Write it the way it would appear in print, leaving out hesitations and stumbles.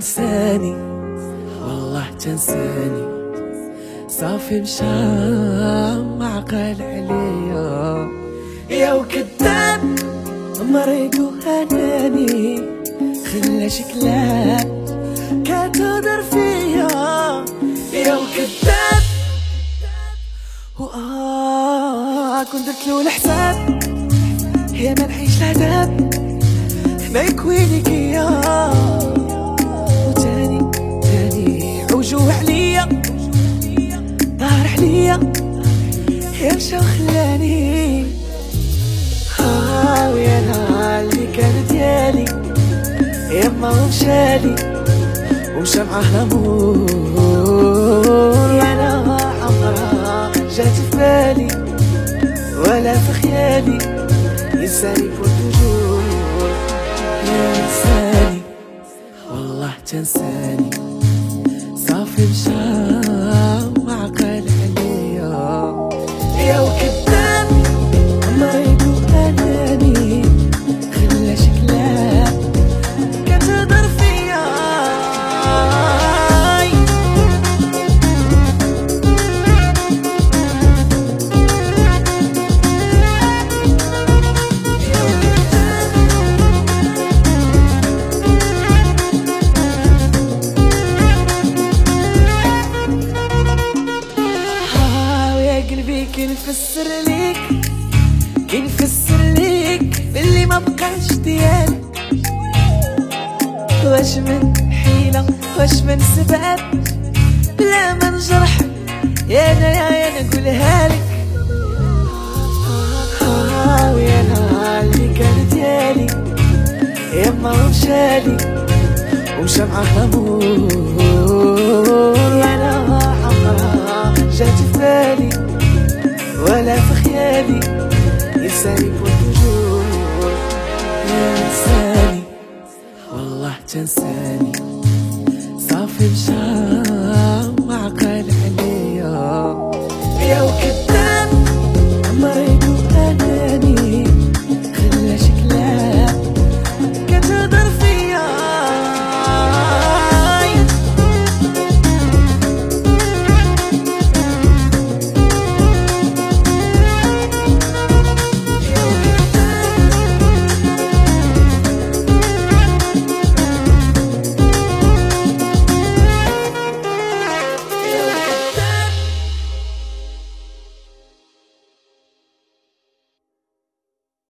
تنساني والله تنساني، صافي مشى ما عقل عليا يا وكذاب مريض وهناني، خلاش كلاب كتهضر فيا يا وكذاب. كون درتلو الحساب يا ما نعيش العذاب ما يكوينك يا وتاني عوجو عليا ظهر عليا يا مشا وخلاني. ويا انا اللي كان ديالي يما ومشالي ومشى معاه الامور، يا انا عمرها جات في بالي ولا في خيالي ينساني بور توجور. يا نساني والله تنساني، صافي مشى ما عقل عليا يا وكذاب مريض واناني، خلاش كلاب كتهضر فيا. كنفسر ليك باللي ما بقاش ديالك، واش من حيلة واش من سبب بلا ما نجرحك يا انا نقولها لك. ويا انا اللي كان ديالي يما ومشالي ومشى معاه الامور، وانا عمرها جات في بالي ولا في خيالي ينساني بور توجور. يا نساني والله تنساني، صافي مشى ما عقل